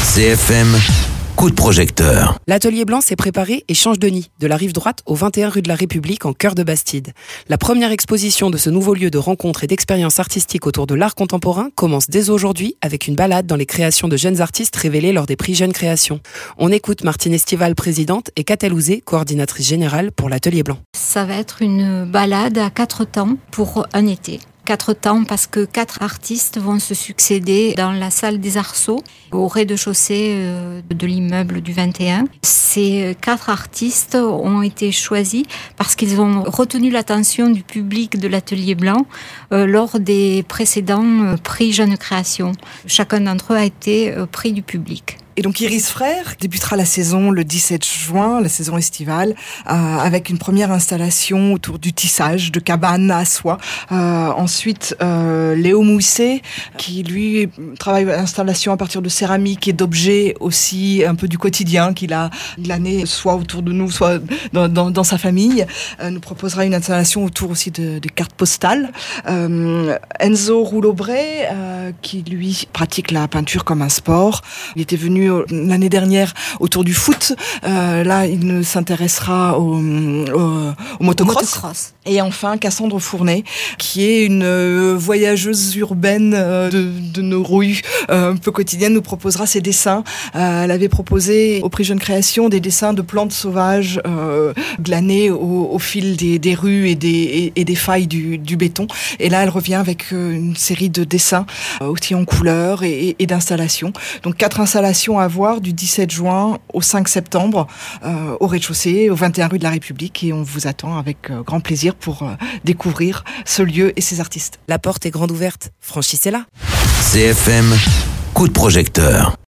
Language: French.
CFM, coup de projecteur. L'Atelier Blanc s'est préparé et change de nid, de la rive droite au 21 rue de la République en cœur de Bastide. La première exposition de ce nouveau lieu de rencontre et d'expérience artistique autour de l'art contemporain commence dès aujourd'hui avec une balade dans les créations de jeunes artistes révélées lors des prix Jeunes Créations. On écoute Martine Estival, présidente, et Catel Ouzé, coordinatrice générale pour l'Atelier Blanc. Ça va être une balade à 4 temps pour un été. 4 temps parce que 4 artistes vont se succéder dans la salle des Arceaux, au rez-de-chaussée de l'immeuble du 21. Ces 4 artistes ont été choisis parce qu'ils ont retenu l'attention du public de l'Atelier Blanc lors des précédents prix Jeunes Créations. Chacun d'entre eux a été prix du public. Et donc Iris Frères débutera la saison le 17 juin, la saison estivale, avec une première installation autour du tissage de cabanes à soie. Ensuite, Léo Mousset, qui lui travaille l'installation à partir de céramique et d'objets aussi un peu du quotidien qu'il a glané soit autour de nous, soit dans sa famille, nous proposera une installation autour aussi des cartes postales. Enzo Rouleaubret, qui lui pratique la peinture comme un sport. Il était venu l'année dernière autour du foot. Là, il s'intéressera au motocross. Et enfin, Cassandre Fournet, qui est une voyageuse urbaine de nos rues un peu quotidiennes, nous proposera ses dessins. Elle avait proposé au prix Jeunes Créations des dessins de plantes sauvages glanés au fil des rues et des failles du béton. Et là, elle revient avec une série de dessins aussi en couleurs et d'installations. Donc 4 installations à voir du 17 juin au 5 septembre au rez-de-chaussée, au 21 rue de la République, et on vous attend avec grand plaisir pour découvrir ce lieu et ses artistes. La porte est grande ouverte, franchissez-la. CFM, coup de projecteur.